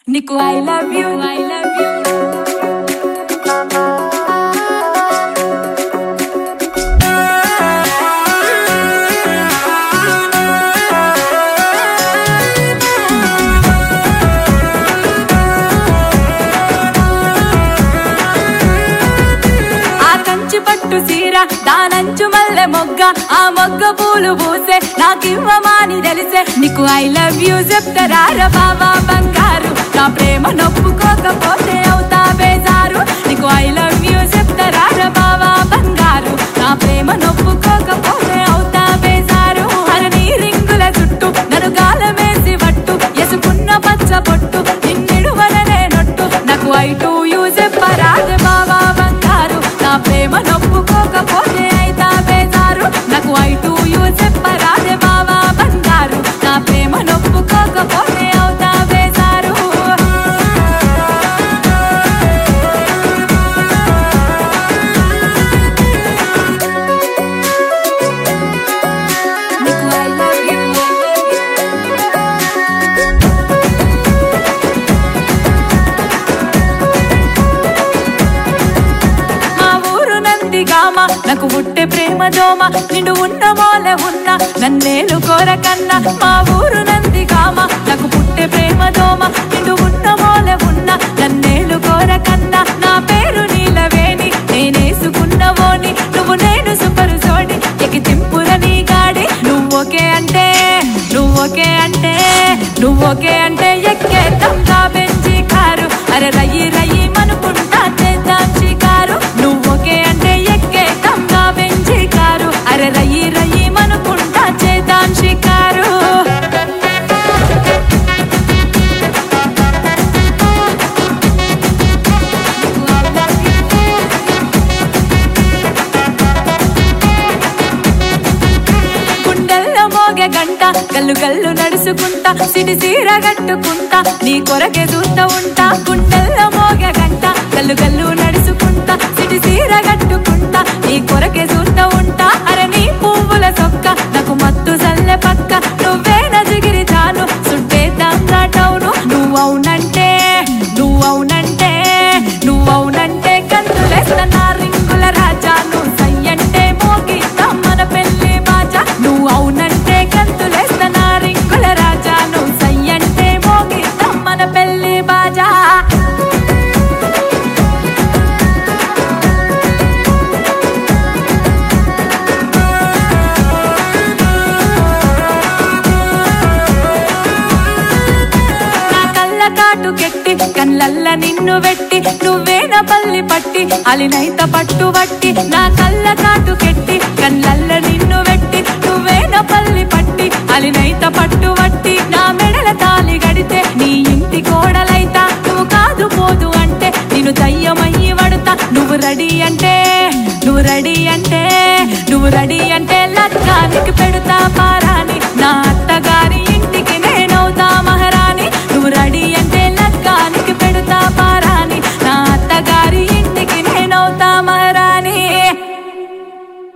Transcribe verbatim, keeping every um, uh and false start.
Niku, I love you, I love you. పట్టు సీర దానంచు మల్లె మొగ్గ ఆ మొగ్గ పూలు పూసే నాకివ్వమాని తెలిసే నీకు ఐ లవ్ యూ చెప్తారా బాబా బంగారు నా ప్రేమ నొప్పుకోకపోతే అవుతా బేజారు నీకు ఐ లవ్ యూ చెప్తారా బాబా బంగారు నా ప్రేమ నొప్పుకోకపోతే అవుతా బేజారు అర నీ రింగుల చుట్టూ నన్ను గాలమేసి పట్టు ఎసుకున్న పచ్చ పొట్టు నిన్నిడువలనే నొట్టు నాకు ఐ టు యూ చెప్పరాదే బాబా బంగారు నా ప్రేమ నొప్పుకోకపోతే అయితా బేజారు నాకు ఐ టు యూ చెప్పరాదే బాబా బంగారు నా ప్రేమ నొప్పుకోకపోతే అవుతా బేజారు నీకు ఐ లవ్ యూ నాకు పుట్టే ప్రేమ దోమ నిండు ఉన్న మోల ఉన్న నన్నేలు కోరకన్నా మా ఊరు నంది కామ నాకు పుట్టే ప్రేమ దోమ నిండు ఉన్న మోల ఉన్న నన్నేలు కోరకన్నా నా పేరు నీలవేణి నేనేసుకున్నవోని నువ్వు నేను సుపరు సోడి ఎకి తింపుర నీ గాడి నువ్వొకే అంటే నువ్వొకే అంటే నువ్వొకే అంటే ఎక్కేద్దాంగా బెంచి కారు అరే రయ్యి రయ్యి మనుకుంటా చేద్దాం షికారు నువ్వొకే అంటే ఎక్కేద్దాంగా బెంచి కారు అరే రయ్యి రయ్యి మనుకుంటా చేద్దాం షికారు గంట గల్లు గల్లు నడుచుకుంటా సిడి సీర కట్టుకుంటా నీ కొరకే చూస్తా ఉంటా గుండెల్లో మోగ గంట గల్లు గల్లు నడుచుకుంటా సిడి సీర కట్టుకుంటా నీ కొరకే చూస్తా ఉంటా అరే నీ పువ్వుల సొక్క నాకు మత్తు సల్లె పక్క నువ్వే నజిగిరి తాను సుట్టేద్దాం రాటవును నువ్వవునంటే నువ్వవునంటే నువ్వవునంటే కందులేస్తా నా రింగుల రాజా నువ్వు సయ్యంటే మోగిద్దాం మన పెళ్లి బాజా నువ్వు అవునంటే కంతులేస్తా నా రింగుల రాజా నువ్వు సయ్యంటే మోగిద్దాం మన పెళ్లి బాజా కెట్టి కళ్ళల్ల నిన్ను వెట్టి నువ్వే నా పల్లి పట్టి అలినైత పట్టు వట్టి నా కళ్ళ కాటు కెట్టి కళ్ళల్ల నిన్ను వెట్టి నువ్వే నా పల్లి పట్టి అలినైత పట్టు వట్టి నా మెడల తాలి గడితే నీ ఇంటి కోడలైతా నువ్వు కాదు పోదు అంటే నేను దయ్యమయ్యి వడతా నువ్వు రెడీ అంటే నువ్వు రెడీ అంటే నువ్వు రెడీ అంటే లక్కానికి పెడతా పారాని నా అత్తగా